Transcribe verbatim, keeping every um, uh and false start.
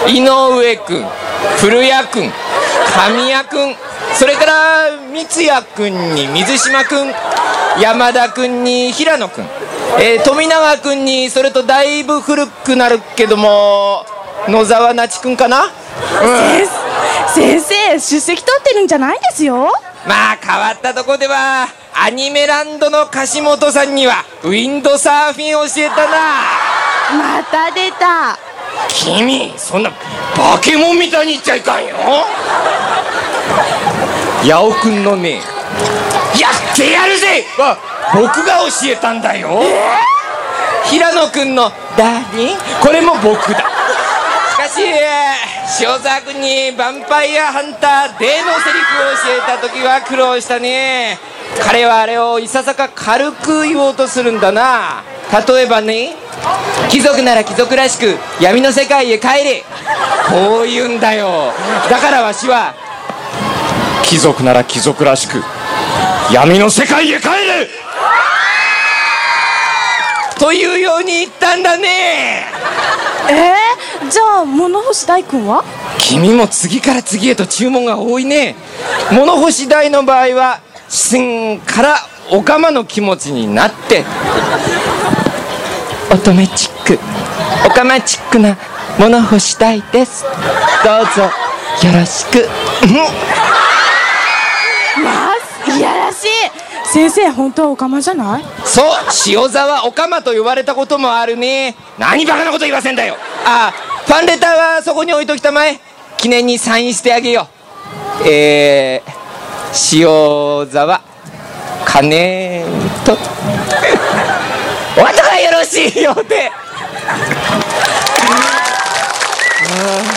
井上くん、古谷くん、神谷くん、それから三谷くんに水島くん、山田くんに平野くん、えー、富永くんに、それとだいぶ古くなるけども野沢那智くんかな、うん、 先生出席取ってるんじゃないんですよ。 まあ変わったとこではアニメランドの樫本さんにはウィンドサーフィン教えたな。 また出た。 君そんなバケモンみたいに言っちゃいかんよ。八尾くんのね、やってやるぜは僕が教えたんだよ、えー、平野くんのダーリン、これも僕だ。しかし塩沢くんにヴァンパイアハンターデーのセリフを教えた時は苦労したね。彼はあれをいささか軽く言おうとするんだな。例えばね、貴族なら貴族らしく闇の世界へ帰れ、こう言うんだよ。だからわしは貴族なら貴族らしく闇の世界へ帰れというように言ったんだね。 えー、じゃあ物干し大君は？ 君も次から次へと注文が多いね。物干し大の場合は芯からおかまの気持ちになって乙女チック、おかまチックな物干し大です、どうぞよろしく。 まあいやらしい。先生本当はおかまじゃない？ そう、塩沢おかまと言われたこともあるね。何バカなこと言わせんだよ。ああ、ファンレターはそこに置いときたまえ。記念にサインしてあげよう。えー、塩沢金とお後がよろしいようで。